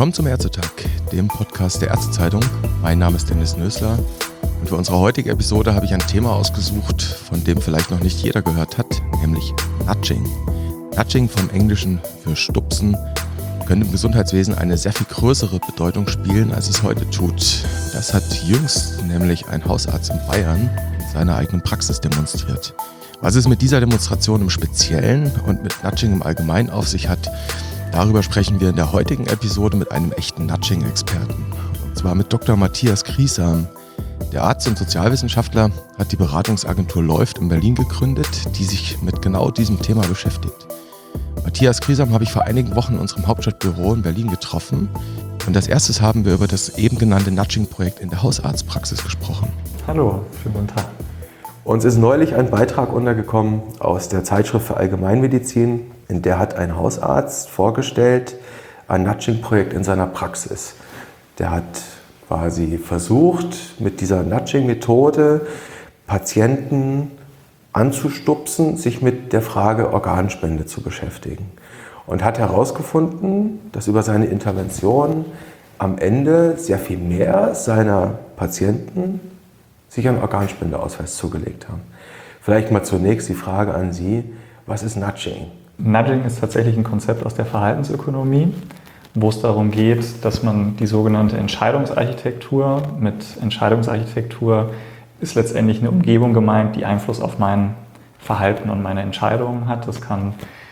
Willkommen zum Ärztetag, dem Podcast der Ärztezeitung. Mein Name ist Dennis Nösler und für unsere heutige Episode habe ich ein Thema ausgesucht, von dem vielleicht noch nicht jeder gehört hat, nämlich Nudging. Nudging vom Englischen für Stupsen könnte im Gesundheitswesen eine sehr viel größere Bedeutung spielen, als es heute tut. Das hat jüngst nämlich ein Hausarzt in Bayern in seiner eigenen Praxis demonstriert. Was es mit dieser Demonstration im Speziellen und mit Nudging im Allgemeinen auf sich hat, darüber sprechen wir in der heutigen Episode mit einem echten Nudging-Experten. Und zwar mit Dr. Matthias Griesam. Der Arzt und Sozialwissenschaftler hat die Beratungsagentur Läuft in Berlin gegründet, die sich mit genau diesem Thema beschäftigt. Matthias Griesam habe ich vor einigen Wochen in unserem Hauptstadtbüro in Berlin getroffen. Und als erstes haben wir über das eben genannte Nudging-Projekt in der Hausarztpraxis gesprochen. Hallo, schönen guten Tag. Uns ist neulich ein Beitrag untergekommen aus der Zeitschrift für Allgemeinmedizin, in der hat ein Hausarzt vorgestellt ein Nudging-Projekt in seiner Praxis. Der hat quasi versucht, mit dieser Nudging-Methode Patienten anzustupsen, sich mit der Frage Organspende zu beschäftigen. Und hat herausgefunden, dass über seine Intervention am Ende sehr viel mehr seiner Patienten sich einen Organspendeausweis zugelegt haben. Vielleicht mal zunächst die Frage an Sie, was ist Nudging? Nudging ist tatsächlich ein Konzept aus der Verhaltensökonomie, wo es darum geht, dass man die sogenannte Entscheidungsarchitektur, mit Entscheidungsarchitektur ist letztendlich eine Umgebung gemeint, die Einfluss auf mein Verhalten und meine Entscheidungen hat. Das kann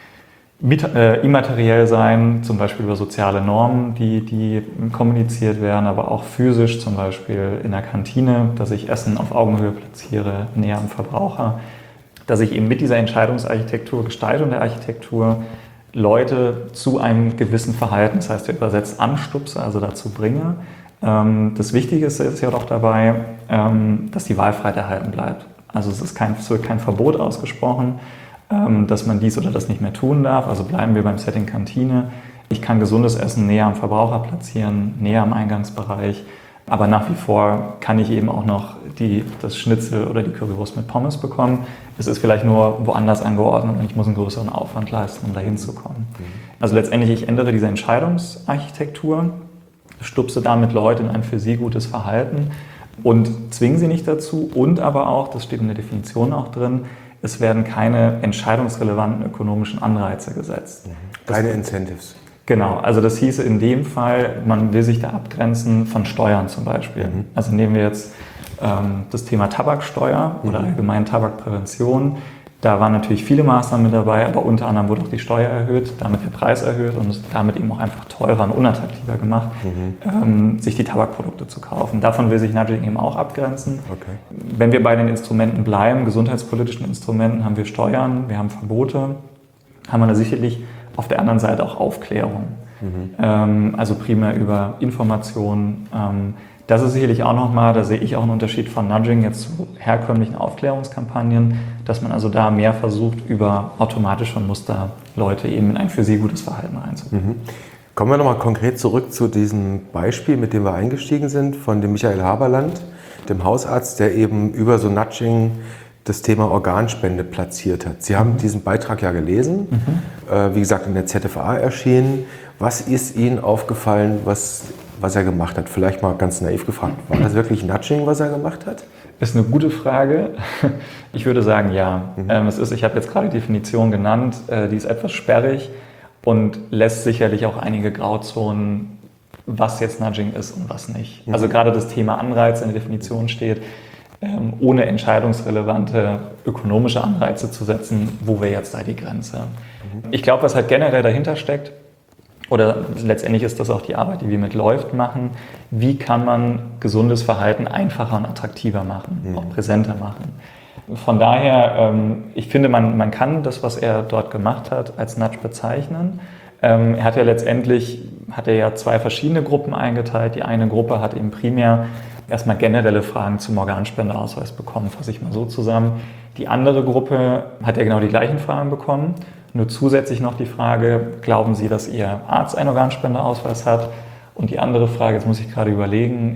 immateriell sein, zum Beispiel über soziale Normen, die kommuniziert werden, aber auch physisch, zum Beispiel in der Kantine, dass ich Essen auf Augenhöhe platziere, näher am Verbraucher, dass ich eben mit dieser Entscheidungsarchitektur, Gestaltung der Architektur, Leute zu einem gewissen Verhalten, das heißt übersetzt anstupse, also dazu bringe. Das Wichtigste ist ja doch dabei, dass die Wahlfreiheit erhalten bleibt. Also es wird kein Verbot ausgesprochen, dass man dies oder das nicht mehr tun darf. Also bleiben wir beim Setting Kantine. Ich kann gesundes Essen näher am Verbraucher platzieren, näher am Eingangsbereich. Aber nach wie vor kann ich eben auch noch das Schnitzel oder die Currywurst mit Pommes bekommen. Es ist vielleicht nur woanders angeordnet und ich muss einen größeren Aufwand leisten, um dahin zu kommen. Also letztendlich, ich ändere diese Entscheidungsarchitektur, stupse damit Leute in ein für sie gutes Verhalten und zwinge sie nicht dazu. Und aber auch, das steht in der Definition auch drin, es werden keine entscheidungsrelevanten ökonomischen Anreize gesetzt. Keine Incentives. Genau, also das hieße in dem Fall, man will sich da abgrenzen von Steuern zum Beispiel. Also nehmen wir jetzt das Thema Tabaksteuer oder allgemein Tabakprävention. Da waren natürlich viele Maßnahmen mit dabei, aber unter anderem wurde auch die Steuer erhöht, damit der Preis erhöht und es damit eben auch einfach teurer und unattraktiver gemacht, sich die Tabakprodukte zu kaufen. Davon will sich Nudging eben auch abgrenzen. Okay. Wenn wir bei den Instrumenten bleiben, gesundheitspolitischen Instrumenten, haben wir Steuern, wir haben Verbote, haben wir da sicherlich auf der anderen Seite auch Aufklärung. Also primär über Informationen. Das ist sicherlich auch nochmal, da sehe ich auch einen Unterschied von Nudging jetzt zu herkömmlichen Aufklärungskampagnen, dass man also da mehr versucht, über automatische Muster Leute eben in ein für sie gutes Verhalten reinzubringen. Kommen wir nochmal konkret zurück zu diesem Beispiel, mit dem wir eingestiegen sind, von dem Michael Haberland, dem Hausarzt, der eben über so Nudging das Thema Organspende platziert hat. Sie haben diesen Beitrag ja gelesen, wie gesagt in der ZFA erschienen. Was ist Ihnen aufgefallen, was er gemacht hat? Vielleicht mal ganz naiv gefragt, war das wirklich Nudging, was er gemacht hat? Ist eine gute Frage. Ich würde sagen, ja. Ich habe jetzt gerade die Definition genannt, die ist etwas sperrig und lässt sicherlich auch einige Grauzonen, was jetzt Nudging ist und was nicht. Also gerade das Thema Anreiz in der Definition steht, ohne entscheidungsrelevante ökonomische Anreize zu setzen, wo wäre jetzt da die Grenze? Ich glaube, was halt generell dahinter steckt, oder letztendlich ist das auch die Arbeit, die wir mit Läuft machen, wie kann man gesundes Verhalten einfacher und attraktiver machen, auch präsenter machen. Von daher, ich finde, man kann das, was er dort gemacht hat, als Nudge bezeichnen. Er hat ja zwei verschiedene Gruppen eingeteilt. Die eine Gruppe hat eben primär erstmal generelle Fragen zum Organspendeausweis bekommen, fasse ich mal so zusammen. Die andere Gruppe hat ja genau die gleichen Fragen bekommen, nur zusätzlich noch die Frage, glauben Sie, dass Ihr Arzt einen Organspendeausweis hat? Und die andere Frage, jetzt muss ich gerade überlegen,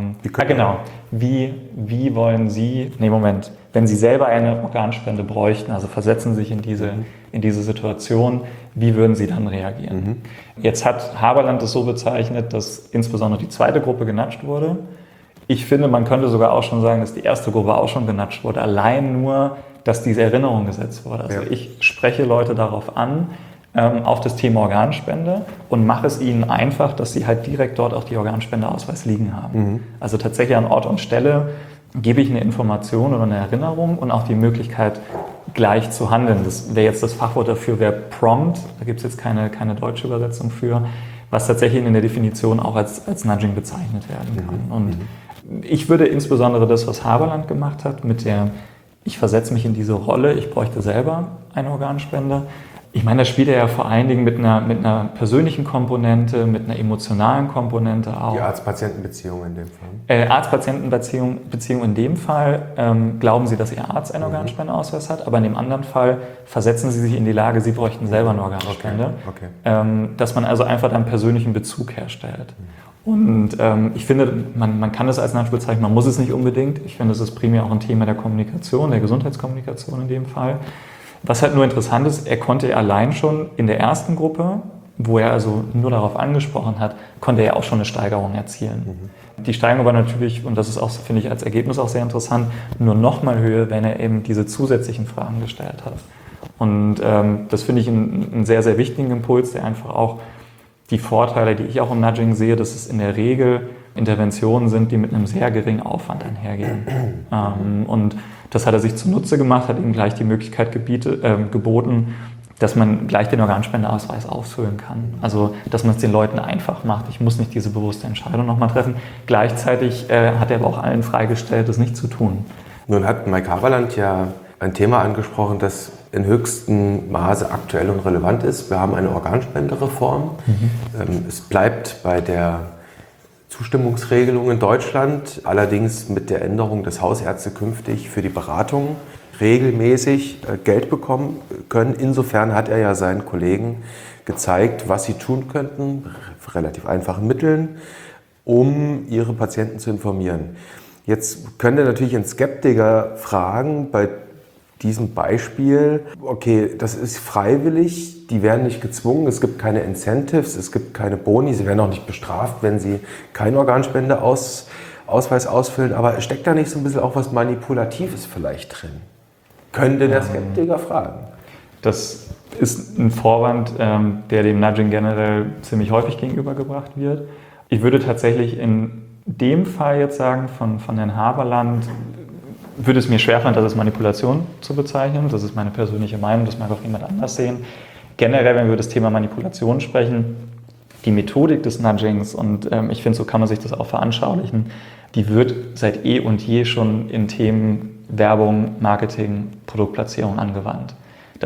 wie wollen Sie, wenn Sie selber eine Organspende bräuchten, also versetzen Sie sich in diese Situation, wie würden Sie dann reagieren? Jetzt hat Haberland es so bezeichnet, dass insbesondere die zweite Gruppe genatscht wurde. Ich finde, man könnte sogar auch schon sagen, dass die erste Gruppe auch schon genatscht wurde, allein nur, dass diese Erinnerung gesetzt wurde. Also ich spreche Leute darauf an, auf das Thema Organspende und mache es ihnen einfach, dass sie halt direkt dort auch die Organspendeausweis liegen haben. Also tatsächlich an Ort und Stelle gebe ich eine Information oder eine Erinnerung und auch die Möglichkeit, gleich zu handeln. Das wäre jetzt das Fachwort dafür, wäre Prompt, da gibt es jetzt keine deutsche Übersetzung für, was tatsächlich in der Definition auch als Nudging bezeichnet werden kann. Und ich würde insbesondere das, was Haberland gemacht hat, ich versetze mich in diese Rolle, ich bräuchte selber eine Organspende. Ich meine, das spielt ja vor allen Dingen mit einer persönlichen Komponente, mit einer emotionalen Komponente auch. Die Arzt-Patienten-Beziehung in dem Fall. Arzt-Patienten-Beziehung in dem Fall, glauben Sie, dass Ihr Arzt einen Organspendeausweis hat, aber in dem anderen Fall versetzen Sie sich in die Lage, Sie bräuchten selber eine Organspende. Dass man also einfach einen persönlichen Bezug herstellt. Und ich finde, man kann das als Nudge bezeichnen, man muss es nicht unbedingt. Ich finde, es ist primär auch ein Thema der Kommunikation, der Gesundheitskommunikation in dem Fall. Was halt nur interessant ist, er konnte allein schon in der ersten Gruppe, wo er also nur darauf angesprochen hat, konnte er auch schon eine Steigerung erzielen. Die Steigerung war natürlich, und das ist auch, finde ich, als Ergebnis auch sehr interessant, nur noch mal höher, wenn er eben diese zusätzlichen Fragen gestellt hat. Und das finde ich einen sehr, sehr wichtigen Impuls, der einfach auch die Vorteile, die ich auch im Nudging sehe, dass es in der Regel Interventionen sind, die mit einem sehr geringen Aufwand einhergehen. Und das hat er sich zunutze gemacht, hat ihm gleich die Möglichkeit geboten, dass man gleich den Organspendeausweis ausfüllen kann. Also, dass man es den Leuten einfach macht. Ich muss nicht diese bewusste Entscheidung nochmal treffen. Gleichzeitig hat er aber auch allen freigestellt, das nicht zu tun. Nun hat Mike Haberland ja ein Thema angesprochen, das in höchstem Maße aktuell und relevant ist. Wir haben eine Organspendereform. Es bleibt bei der Zustimmungsregelung in Deutschland, allerdings mit der Änderung, dass Hausärzte künftig für die Beratung regelmäßig Geld bekommen können. Insofern hat er ja seinen Kollegen gezeigt, was sie tun könnten, relativ einfachen Mitteln, um ihre Patienten zu informieren. Jetzt könnte natürlich ein Skeptiker fragen, bei diesem Beispiel, okay, das ist freiwillig, die werden nicht gezwungen, es gibt keine Incentives, es gibt keine Boni, sie werden auch nicht bestraft, wenn sie keinen Organspendeausweis ausfüllen, aber steckt da nicht so ein bisschen auch was Manipulatives vielleicht drin? Könnte der Skeptiker fragen. Das ist ein Vorwand, der dem Nudging generell ziemlich häufig gegenübergebracht wird. Ich würde tatsächlich in dem Fall jetzt sagen, von Herrn Haberland, würde es mir schwerfallen, das als Manipulation zu bezeichnen. Das ist meine persönliche Meinung, das mag auch jemand anders sehen. Generell, wenn wir über das Thema Manipulation sprechen, die Methodik des Nudgings, und ich finde, so kann man sich das auch veranschaulichen, die wird seit eh und je schon in Themen Werbung, Marketing, Produktplatzierung angewandt.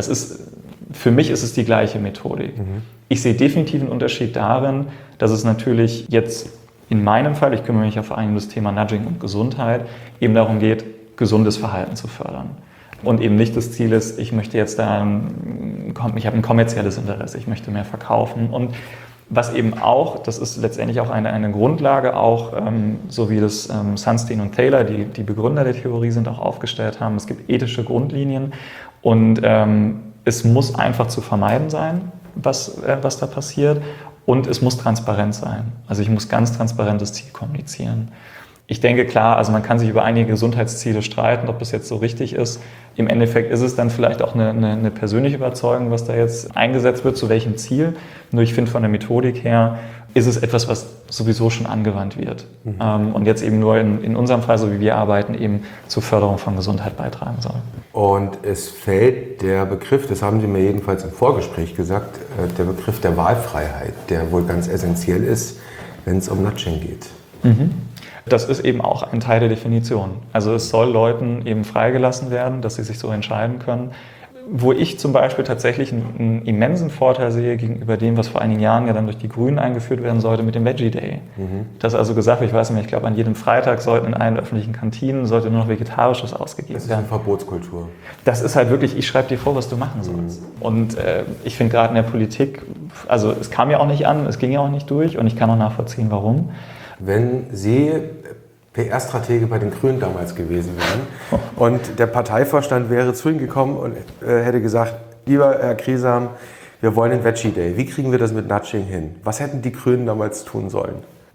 Für mich ist es die gleiche Methodik. Ich sehe definitiv einen Unterschied darin, dass es natürlich jetzt in meinem Fall, ich kümmere mich ja vor allem um das Thema Nudging und Gesundheit, eben darum geht, gesundes Verhalten zu fördern. Und eben nicht das Ziel ist, ich möchte jetzt ich habe ein kommerzielles Interesse, ich möchte mehr verkaufen. Und was eben auch, das ist letztendlich auch eine Grundlage, auch so wie das Sunstein und Thaler, die Begründer der Theorie sind, auch aufgestellt haben. Es gibt ethische Grundlinien und es muss einfach zu vermeiden sein, was da passiert, und es muss transparent sein. Also ich muss ganz transparent das Ziel kommunizieren. Ich denke, klar, also man kann sich über einige Gesundheitsziele streiten, ob das jetzt so richtig ist. Im Endeffekt ist es dann vielleicht auch eine persönliche Überzeugung, was da jetzt eingesetzt wird, zu welchem Ziel. Nur ich finde, von der Methodik her ist es etwas, was sowieso schon angewandt wird. Und jetzt eben nur in unserem Fall, so wie wir arbeiten, eben zur Förderung von Gesundheit beitragen soll. Und es fällt der Begriff, das haben Sie mir jedenfalls im Vorgespräch gesagt, der Begriff der Wahlfreiheit, der wohl ganz essentiell ist, wenn es um Nudging geht. Das ist eben auch ein Teil der Definition. Also es soll Leuten eben freigelassen werden, dass sie sich so entscheiden können. wo ich zum Beispiel tatsächlich einen immensen Vorteil sehe gegenüber dem, was vor einigen Jahren ja dann durch die Grünen eingeführt werden sollte mit dem Veggie Day. Das also gesagt wird, ich weiß nicht, ich glaube an jedem Freitag sollten in allen öffentlichen Kantinen sollte nur noch Vegetarisches ausgegeben werden. Das ist eine Verbotskultur. Das ist halt wirklich, ich schreibe dir vor, was du machen sollst. Und ich finde gerade in der Politik, also es kam ja auch nicht an, es ging ja auch nicht durch und ich kann auch nachvollziehen, warum. Wenn Sie PR-Stratege bei den Grünen damals gewesen wären und der Parteivorstand wäre zu Ihnen gekommen und hätte gesagt, lieber Herr Kriesam, wir wollen den Veggie Day. Wie kriegen wir das mit Nudging hin? Was hätten die Grünen damals tun sollen?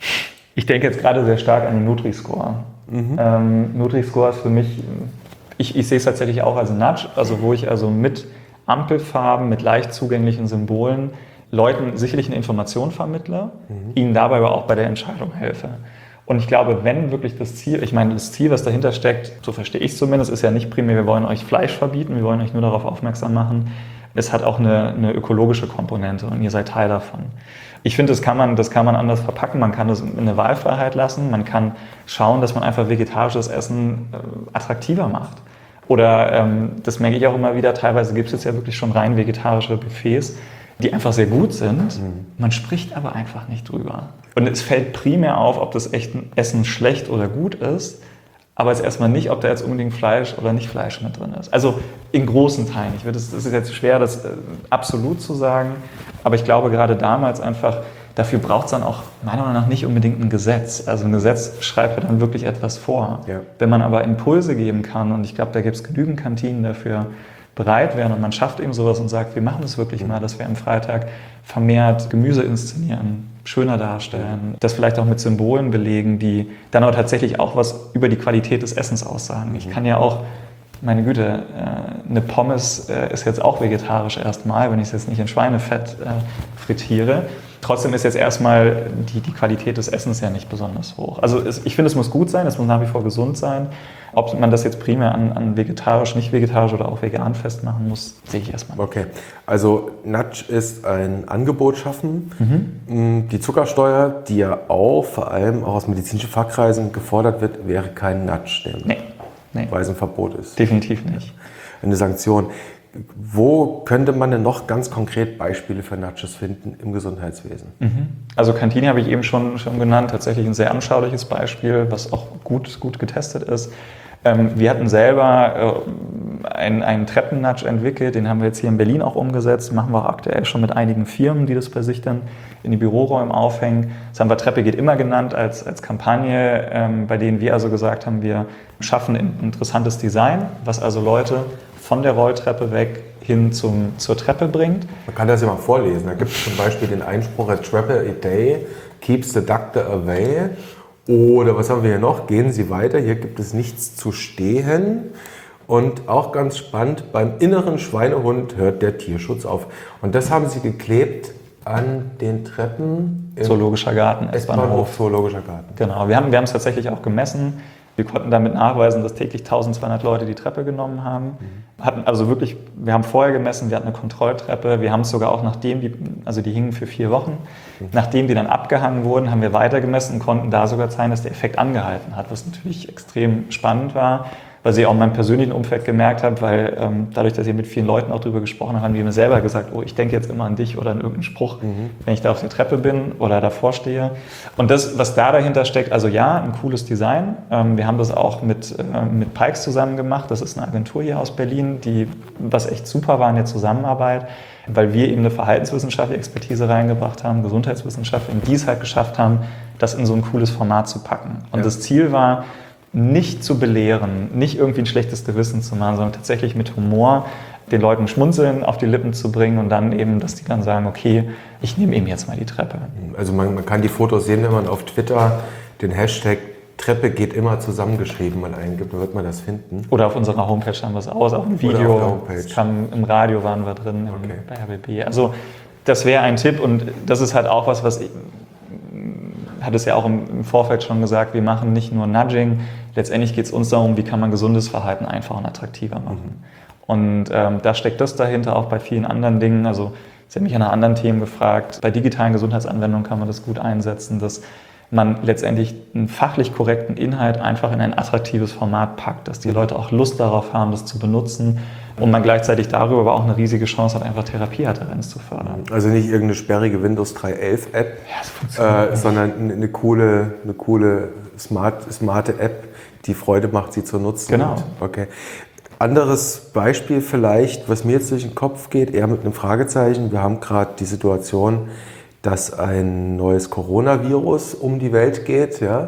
Ich denke jetzt gerade sehr stark an den Nutri-Score. Nutri-Score ist für mich, ich sehe es tatsächlich auch als Nudge, also wo ich also mit Ampelfarben, mit leicht zugänglichen Symbolen Leuten sicherlich eine Information vermittle, ihnen dabei aber auch bei der Entscheidung helfe. Und ich glaube, wenn wirklich das Ziel, ich meine, das Ziel, was dahinter steckt, so verstehe ich es zumindest, ist ja nicht primär, wir wollen euch Fleisch verbieten, wir wollen euch nur darauf aufmerksam machen. Es hat auch eine ökologische Komponente und ihr seid Teil davon. Ich finde, das kann man anders verpacken, man kann das in eine Wahlfreiheit lassen, man kann schauen, dass man einfach vegetarisches Essen attraktiver macht. Oder, das merke ich auch immer wieder, teilweise gibt es jetzt ja wirklich schon rein vegetarische Buffets, die einfach sehr gut sind. Man spricht aber einfach nicht drüber. Und es fällt primär auf, ob das Essen schlecht oder gut ist, aber es ist erstmal nicht, ob da jetzt unbedingt Fleisch oder nicht Fleisch mit drin ist. Also in großen Teilen. Das ist jetzt schwer, das absolut zu sagen, aber ich glaube gerade damals einfach, dafür braucht es dann auch meiner Meinung nach nicht unbedingt ein Gesetz. Also ein Gesetz schreibt ja dann wirklich etwas vor. Ja. Wenn man aber Impulse geben kann, und ich glaube, da gibt es genügend Kantinen dafür, bereit wären und man schafft eben sowas und sagt, wir machen es wirklich mal, dass wir am Freitag vermehrt Gemüse inszenieren, schöner darstellen, das vielleicht auch mit Symbolen belegen, die dann aber tatsächlich auch was über die Qualität des Essens aussagen. Ich kann ja auch, meine Güte, eine Pommes ist jetzt auch vegetarisch erstmal, wenn ich es jetzt nicht in Schweinefett frittiere. Trotzdem ist jetzt erstmal die Qualität des Essens ja nicht besonders hoch. Also ich finde, es muss gut sein, es muss nach wie vor gesund sein. Ob man das jetzt primär an vegetarisch, nicht vegetarisch oder auch vegan festmachen muss, sehe ich erstmal. Okay, also Nudge ist ein Angebot schaffen. Die Zuckersteuer, die ja auch vor allem auch aus medizinischen Fachkreisen gefordert wird, wäre kein Nudge, Nee. Weil es ein Verbot ist. Definitiv nicht. Eine Sanktion. Wo könnte man denn noch ganz konkret Beispiele für Nudges finden im Gesundheitswesen? Also Kantine habe ich eben schon genannt, tatsächlich ein sehr anschauliches Beispiel, was auch gut getestet ist. Wir hatten selber einen Treppen-Nudge entwickelt, den haben wir jetzt hier in Berlin auch umgesetzt, machen wir auch aktuell schon mit einigen Firmen, die das bei sich dann in die Büroräume aufhängen. Das haben wir Treppe geht immer genannt als Kampagne, bei denen wir also gesagt haben, wir schaffen ein interessantes Design, was also Leute von der Rolltreppe weg hin zur Treppe bringt. Man kann das ja mal vorlesen. Da gibt es zum Beispiel den Einspruch, a trapper a day keeps the doctor away. Oder was haben wir hier noch? Gehen Sie weiter, hier gibt es nichts zu stehen. Und auch ganz spannend, beim inneren Schweinehund hört der Tierschutz auf. Und das haben Sie geklebt an den Treppen Zoologischer Garten, S-Bahnhof. Zoologischer Garten. Genau, wir haben es tatsächlich auch gemessen. Wir konnten damit nachweisen, dass täglich 1200 Leute die Treppe genommen haben. Wir haben vorher gemessen, wir hatten eine Kontrolltreppe. Wir haben es sogar auch nachdem die hingen für 4 Wochen. Nachdem die dann abgehangen wurden, haben wir weiter gemessen und konnten da sogar zeigen, dass der Effekt angehalten hat, was natürlich extrem spannend war, was ich auch in meinem persönlichen Umfeld gemerkt habe, weil dadurch, dass ich mit vielen Leuten auch darüber gesprochen habe, haben die mir selber gesagt, oh, ich denke jetzt immer an dich oder an irgendeinen Spruch, wenn ich da auf der Treppe bin oder davor stehe. Und das, was da dahinter steckt, also ja, ein cooles Design. Wir haben das auch mit Pikes zusammen gemacht. Das ist eine Agentur hier aus Berlin, was echt super war in der Zusammenarbeit, weil wir eben eine verhaltenswissenschaftliche Expertise reingebracht haben, Gesundheitswissenschaftler, die es halt geschafft haben, das in so ein cooles Format zu packen. Und das Ziel war, nicht zu belehren, nicht irgendwie ein schlechtes Gewissen zu machen, sondern tatsächlich mit Humor den Leuten Schmunzeln auf die Lippen zu bringen und dann eben, dass die dann sagen, okay, ich nehme eben jetzt mal die Treppe. Also man kann die Fotos sehen, wenn man auf Twitter den Hashtag Treppe geht immer zusammengeschrieben mal eingibt, dann wird man das finden. Oder auf unserer Homepage haben wir es aus, auch ein Video, im Radio waren wir drin, bei RBB. Also das wäre ein Tipp und das ist halt auch was ich hat es ja auch im Vorfeld schon gesagt, wir machen nicht nur Nudging, letztendlich geht es uns darum, wie kann man gesundes Verhalten einfach und attraktiver machen. Und da steckt das dahinter, auch bei vielen anderen Dingen. Also Sie haben mich nach anderen Themen gefragt, bei digitalen Gesundheitsanwendungen kann man das gut einsetzen, dass man letztendlich einen fachlich korrekten Inhalt einfach in ein attraktives Format packt, dass die Leute auch Lust darauf haben, das zu benutzen und man gleichzeitig darüber aber auch eine riesige Chance hat, einfach Therapieadherenz zu fördern. Also nicht irgendeine sperrige Windows 3.11 App, sondern eine coole smarte App, die Freude macht, sie zu nutzen. Genau. Okay. Anderes Beispiel vielleicht, was mir jetzt durch den Kopf geht, eher mit einem Fragezeichen. Wir haben gerade die Situation, dass ein neues Coronavirus um die Welt geht. Ja?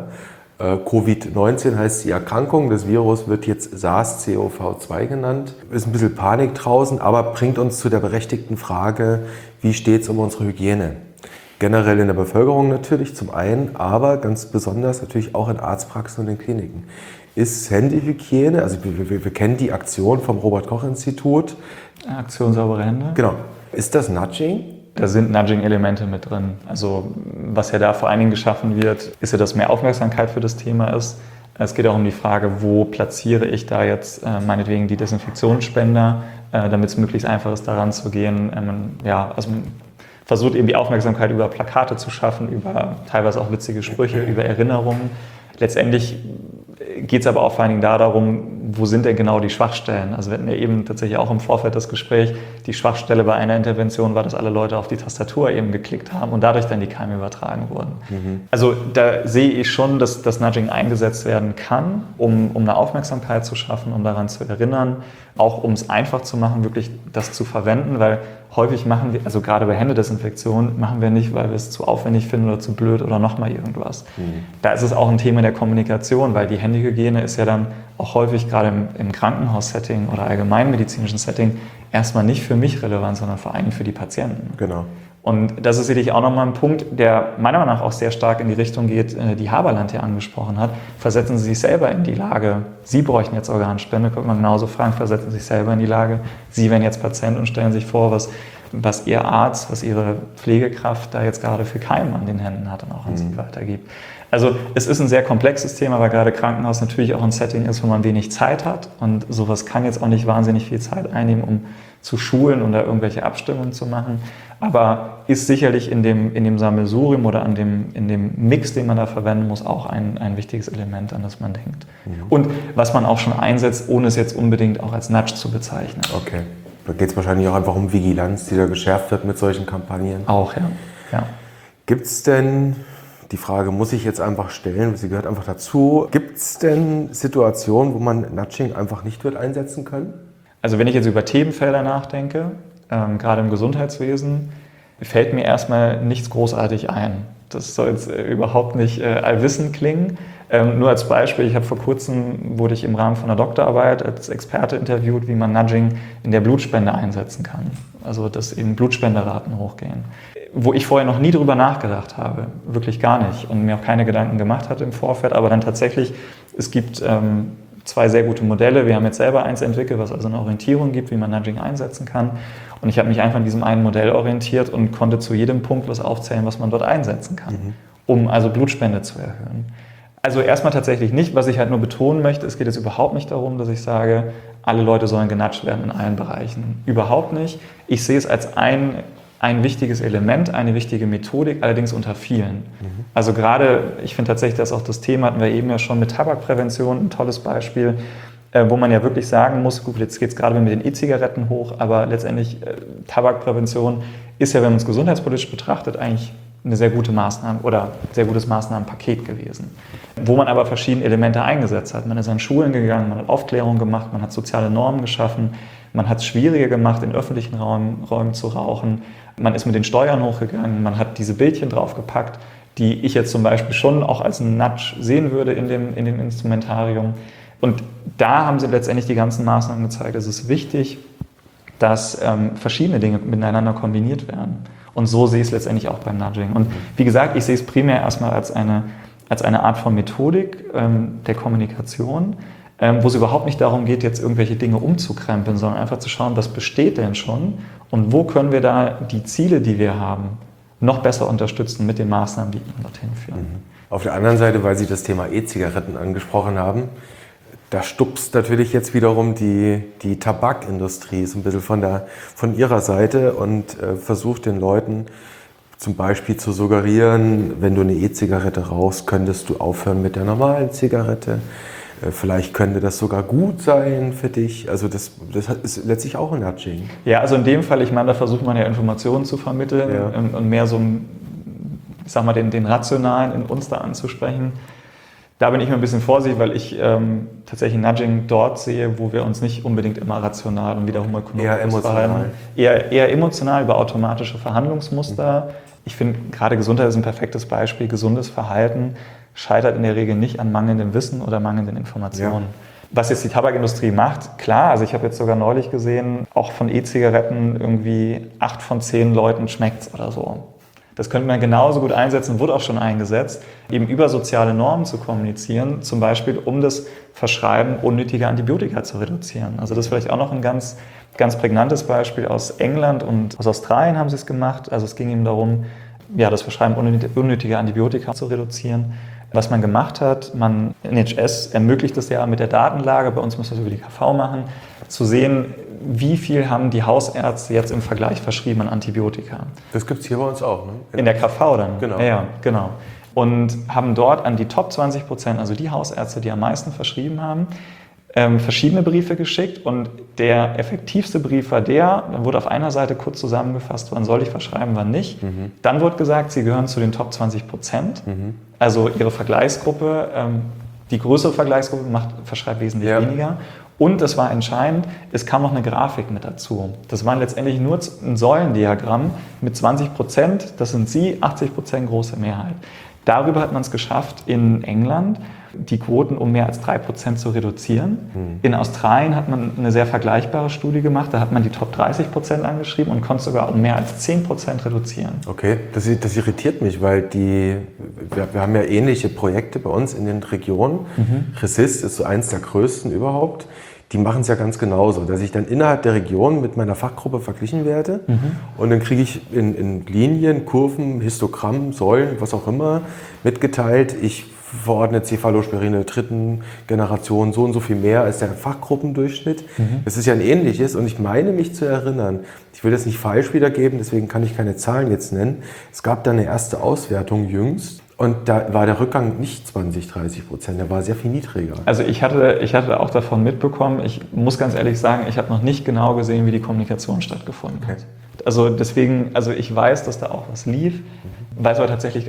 Covid-19 heißt die Erkrankung. Das Virus wird jetzt SARS-CoV-2 genannt. Ist ein bisschen Panik draußen, aber bringt uns zu der berechtigten Frage, wie steht es um unsere Hygiene? Generell in der Bevölkerung natürlich zum einen, aber ganz besonders natürlich auch in Arztpraxen und in Kliniken. Ist Händehygiene, also wir kennen die Aktion vom Robert-Koch-Institut. Aktion saubere Hände. Genau. Ist das Nudging? Da sind Nudging-Elemente mit drin. Also was ja da vor allen Dingen geschaffen wird, ist ja, dass mehr Aufmerksamkeit für das Thema ist. Es geht auch um die Frage, wo platziere ich da jetzt meinetwegen die Desinfektionsspender, damit es möglichst einfach ist, daran zu gehen. Also man versucht eben die Aufmerksamkeit über Plakate zu schaffen, über teilweise auch witzige Sprüche, über Erinnerungen. Letztendlich geht es aber auch vor allen Dingen darum, wo sind denn genau die Schwachstellen? Also wir hatten ja eben tatsächlich auch im Vorfeld das Gespräch, die Schwachstelle bei einer Intervention war, dass alle Leute auf die Tastatur eben geklickt haben und dadurch dann die Keime übertragen wurden. Also da sehe ich schon, dass das Nudging eingesetzt werden kann, um eine Aufmerksamkeit zu schaffen, um daran zu erinnern, auch um es einfach zu machen, wirklich das zu verwenden, weil häufig machen wir, also gerade bei Händedesinfektion, machen wir nicht, weil wir es zu aufwendig finden oder zu blöd oder nochmal irgendwas. Da ist es auch ein Thema der Kommunikation, weil die Händehygiene ist ja dann auch häufig gerade im Krankenhaussetting oder allgemeinmedizinischen Setting erstmal nicht für mich relevant, sondern vor allem für die Patienten. Genau. Und das ist sicherlich auch nochmal ein Punkt, der meiner Meinung nach auch sehr stark in die Richtung geht, die Haberland hier angesprochen hat. Versetzen Sie sich selber in die Lage, Sie bräuchten jetzt Organspende, könnte man genauso fragen, versetzen Sie sich selber in die Lage, Sie wären jetzt Patient und stellen sich vor, was Ihr Arzt, was Ihre Pflegekraft da jetzt gerade für Keime an den Händen hat und auch an Sie weitergibt. Also es ist ein sehr komplexes Thema, weil gerade Krankenhaus natürlich auch ein Setting ist, wo man wenig Zeit hat und sowas kann jetzt auch nicht wahnsinnig viel Zeit einnehmen, um zu schulen und da irgendwelche Abstimmungen zu machen, aber ist sicherlich in dem Sammelsurium oder in dem Mix, den man da verwenden muss, auch ein wichtiges Element, an das man denkt. Und was man auch schon einsetzt, ohne es jetzt unbedingt auch als Nudge zu bezeichnen. Okay. Da geht es wahrscheinlich auch einfach um Vigilanz, die da geschärft wird mit solchen Kampagnen. Auch, ja. Gibt es denn, die Frage muss ich jetzt einfach stellen, sie gehört einfach dazu, gibt es denn Situationen, wo man Nudging einfach nicht wird einsetzen können? Also wenn ich jetzt über Themenfelder nachdenke, gerade im Gesundheitswesen, fällt mir erstmal nichts großartig ein. Das soll jetzt überhaupt nicht allwissend klingen. Nur als Beispiel, vor kurzem wurde ich im Rahmen von einer Doktorarbeit als Experte interviewt, wie man Nudging in der Blutspende einsetzen kann. Also dass eben Blutspenderaten hochgehen. Wo ich vorher noch nie drüber nachgedacht habe, wirklich gar nicht und mir auch keine Gedanken gemacht hatte im Vorfeld, aber dann tatsächlich, es gibt 2 sehr gute Modelle. Wir haben jetzt selber eins entwickelt, was also eine Orientierung gibt, wie man Nudging einsetzen kann. Und ich habe mich einfach an diesem einen Modell orientiert und konnte zu jedem Punkt was aufzählen, was man dort einsetzen kann, um also Blutspende zu erhöhen. Also erstmal tatsächlich nicht. Was ich halt nur betonen möchte, es geht jetzt überhaupt nicht darum, dass ich sage, alle Leute sollen genudgt werden in allen Bereichen. Überhaupt nicht. Ich sehe es als ein wichtiges Element, eine wichtige Methodik, allerdings unter vielen. Also gerade, ich finde tatsächlich, dass auch das Thema, hatten wir eben ja schon mit Tabakprävention, ein tolles Beispiel, wo man ja wirklich sagen muss, gut, jetzt geht es gerade mit den E-Zigaretten hoch, aber letztendlich Tabakprävention ist ja, wenn man es gesundheitspolitisch betrachtet, eigentlich eine sehr gute Maßnahme oder sehr gutes Maßnahmenpaket gewesen, wo man aber verschiedene Elemente eingesetzt hat. Man ist an Schulen gegangen, man hat Aufklärung gemacht, man hat soziale Normen geschaffen, man hat es schwieriger gemacht, in öffentlichen Räumen zu rauchen, man ist mit den Steuern hochgegangen, man hat diese Bildchen draufgepackt, die ich jetzt zum Beispiel schon auch als einen Nudge sehen würde in dem Instrumentarium. Und da haben sie letztendlich die ganzen Maßnahmen gezeigt. Es ist wichtig, dass verschiedene Dinge miteinander kombiniert werden. Und so sehe ich es letztendlich auch beim Nudging. Und wie gesagt, ich sehe es primär erstmal als eine Art von Methodik der Kommunikation, wo es überhaupt nicht darum geht, jetzt irgendwelche Dinge umzukrempeln, sondern einfach zu schauen, was besteht denn schon und wo können wir da die Ziele, die wir haben, noch besser unterstützen mit den Maßnahmen, die dorthin führen. Auf der anderen Seite, weil Sie das Thema E-Zigaretten angesprochen haben, da stupst natürlich jetzt wiederum die Tabakindustrie so ein bisschen von ihrer Seite und versucht den Leuten zum Beispiel zu suggerieren, wenn du eine E-Zigarette rauchst, könntest du aufhören mit der normalen Zigarette. Vielleicht könnte das sogar gut sein für dich. Also das ist letztlich auch ein Nudging. Ja, also in dem Fall, ich meine, da versucht man ja Informationen zu vermitteln und mehr so, ich sag mal, den Rationalen in uns da anzusprechen. Da bin ich mir ein bisschen vorsichtig, weil ich tatsächlich Nudging dort sehe, wo wir uns nicht unbedingt immer rational und wiederum ökonomisch verhalten. Eher emotional über automatische Verhandlungsmuster. Ich finde, gerade Gesundheit ist ein perfektes Beispiel. Gesundes Verhalten scheitert in der Regel nicht an mangelndem Wissen oder mangelnden Informationen. Ja. Was jetzt die Tabakindustrie macht, klar, also ich habe jetzt sogar neulich gesehen, auch von E-Zigaretten irgendwie 8 von 10 Leuten schmeckt's oder so. Das könnte man genauso gut einsetzen, wurde auch schon eingesetzt, eben über soziale Normen zu kommunizieren, zum Beispiel um das Verschreiben unnötiger Antibiotika zu reduzieren. Also das ist vielleicht auch noch ein ganz prägnantes Beispiel aus England und aus Australien haben sie es gemacht. Also es ging eben darum, ja, das Verschreiben unnötiger Antibiotika zu reduzieren. Was man gemacht hat, NHS ermöglicht es ja mit der Datenlage, bei uns muss das über die KV machen, zu sehen, wie viel haben die Hausärzte jetzt im Vergleich verschrieben an Antibiotika. Das gibt es hier bei uns auch, ne? In der KV dann? Genau. Ja, genau. Und haben dort an die Top 20%, also die Hausärzte, die am meisten verschrieben haben, verschiedene Briefe geschickt und der effektivste Brief war dann wurde auf einer Seite kurz zusammengefasst, wann soll ich verschreiben, wann nicht. Dann wurde gesagt, sie gehören zu den Top 20%, also ihre Vergleichsgruppe, die größere Vergleichsgruppe verschreibt wesentlich weniger. Und das war entscheidend, es kam noch eine Grafik mit dazu. Das waren letztendlich nur ein Säulendiagramm mit 20%, das sind Sie, 80% große Mehrheit. Darüber hat man es geschafft, in England die Quoten um mehr als 3% zu reduzieren. In Australien hat man eine sehr vergleichbare Studie gemacht, da hat man die Top 30% angeschrieben und konnte sogar um mehr als 10% reduzieren. Okay, das irritiert mich, weil wir haben ja ähnliche Projekte bei uns in den Regionen. Resist ist so eins der größten überhaupt. Die machen es ja ganz genauso, dass ich dann innerhalb der Region mit meiner Fachgruppe verglichen werde und dann kriege ich in Linien, Kurven, Histogrammen, Säulen, was auch immer mitgeteilt, ich verordne Cephalosporine der 3. Generation so und so viel mehr als der Fachgruppendurchschnitt. Das ist ja ein ähnliches und ich meine mich zu erinnern, ich will das nicht falsch wiedergeben, deswegen kann ich keine Zahlen jetzt nennen. Es gab da eine erste Auswertung jüngst. Und da war der Rückgang nicht 20-30%, der war sehr viel niedriger. Also ich hatte auch davon mitbekommen, ich muss ganz ehrlich sagen, ich habe noch nicht genau gesehen, wie die Kommunikation stattgefunden hat. Also deswegen, ich weiß, dass da auch was lief, weiß aber tatsächlich,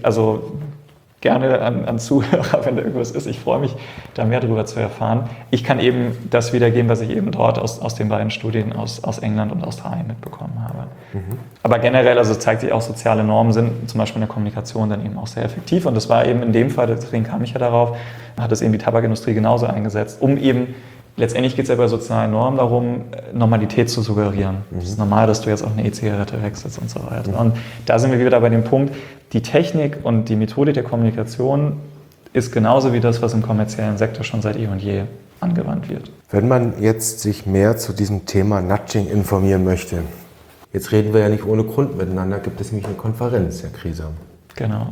gerne an Zuhörer, wenn da irgendwas ist. Ich freue mich, da mehr darüber zu erfahren. Ich kann eben das wiedergeben, was ich eben dort aus den beiden Studien aus England und Australien mitbekommen habe. Aber generell, zeigt sich auch, soziale Normen sind zum Beispiel in der Kommunikation dann eben auch sehr effektiv. Und das war eben in dem Fall, deswegen kam ich ja darauf, hat es eben die Tabakindustrie genauso eingesetzt, um eben letztendlich geht es ja bei sozialen Normen darum, Normalität zu suggerieren. Es ist normal, dass du jetzt auch eine E-Zigarette wechselst und so weiter. Und da sind wir wieder bei dem Punkt, die Technik und die Methodik der Kommunikation ist genauso wie das, was im kommerziellen Sektor schon seit eh und je angewandt wird. Wenn man jetzt sich mehr zu diesem Thema Nudging informieren möchte, jetzt reden wir ja nicht ohne Grund miteinander, gibt es nämlich eine Konferenz, Herr Krieser. Genau.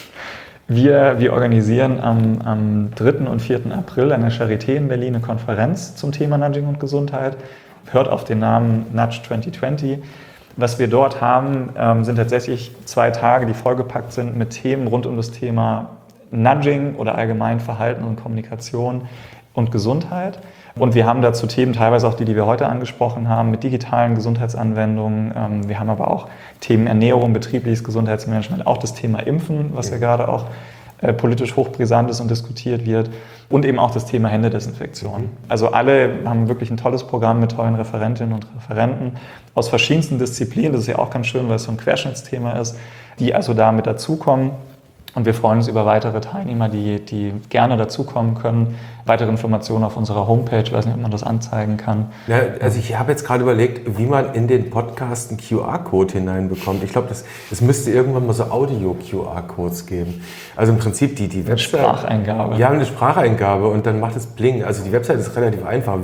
Wir organisieren am 3. und 4. April an der Charité in Berlin eine Konferenz zum Thema Nudging und Gesundheit. Hört auf den Namen Nudge 2020. Was wir dort haben, sind tatsächlich 2 Tage, die vollgepackt sind mit Themen rund um das Thema Nudging oder allgemein Verhalten und Kommunikation und Gesundheit. Und wir haben dazu Themen, teilweise auch die wir heute angesprochen haben, mit digitalen Gesundheitsanwendungen. Wir haben aber auch Themen Ernährung, betriebliches Gesundheitsmanagement, auch das Thema Impfen, was ja gerade auch politisch hochbrisant ist und diskutiert wird. Und eben auch das Thema Händedesinfektion. Also alle haben wirklich ein tolles Programm mit tollen Referentinnen und Referenten aus verschiedensten Disziplinen. Das ist ja auch ganz schön, weil es so ein Querschnittsthema ist, die also da mit dazukommen. Und wir freuen uns über weitere Teilnehmer, die gerne dazukommen können. Weitere Informationen auf unserer Homepage, ich weiß nicht, ob man das anzeigen kann. Ja, also ich habe jetzt gerade überlegt, wie man in den Podcast einen QR-Code hineinbekommt. Ich glaube, es müsste irgendwann mal so Audio-QR-Codes geben. Also im Prinzip die Website. Spracheingabe. Ja, eine Spracheingabe und dann macht es Bling. Also die Website ist relativ einfach.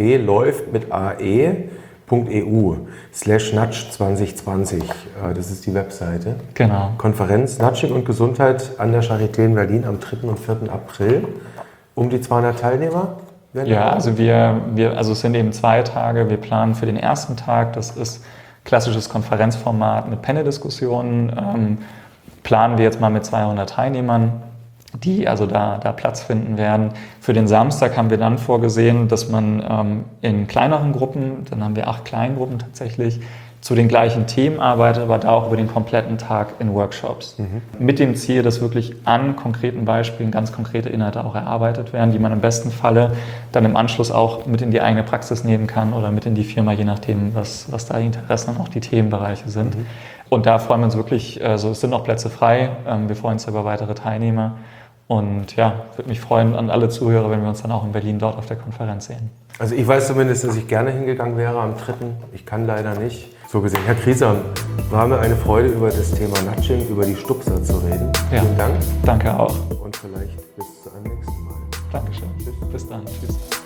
www.läuft/nudge2020. Das ist die Webseite. Genau. Konferenz Nudging und Gesundheit an der Charité in Berlin am 3. und 4. April. Um die 200 Teilnehmer? Ja, also es sind eben 2 Tage. Wir planen für den ersten Tag, das ist klassisches Konferenzformat mit Panel-Diskussionen. Planen wir jetzt mal mit 200 Teilnehmern, die also da Platz finden werden. Für den Samstag haben wir dann vorgesehen, dass man in kleineren Gruppen, dann haben wir 8 Kleingruppen tatsächlich, zu den gleichen Themen arbeitet, aber da auch über den kompletten Tag in Workshops. Mit dem Ziel, dass wirklich an konkreten Beispielen ganz konkrete Inhalte auch erarbeitet werden, die man im besten Falle dann im Anschluss auch mit in die eigene Praxis nehmen kann oder mit in die Firma, je nachdem, was da die Interessen und auch die Themenbereiche sind. Und da freuen wir uns wirklich, also es sind noch Plätze frei, wir freuen uns über weitere Teilnehmer. Und ja, würde mich freuen an alle Zuhörer, wenn wir uns dann auch in Berlin dort auf der Konferenz sehen. Also ich weiß zumindest, dass ich gerne hingegangen wäre am 3. Ich kann leider nicht. So gesehen, Herr Griesam, war mir eine Freude, über das Thema Nudging, über die Stupser zu reden. Ja, vielen Dank. Danke auch. Und vielleicht bis zu einem nächsten Mal. Dankeschön. Bis dann. Tschüss.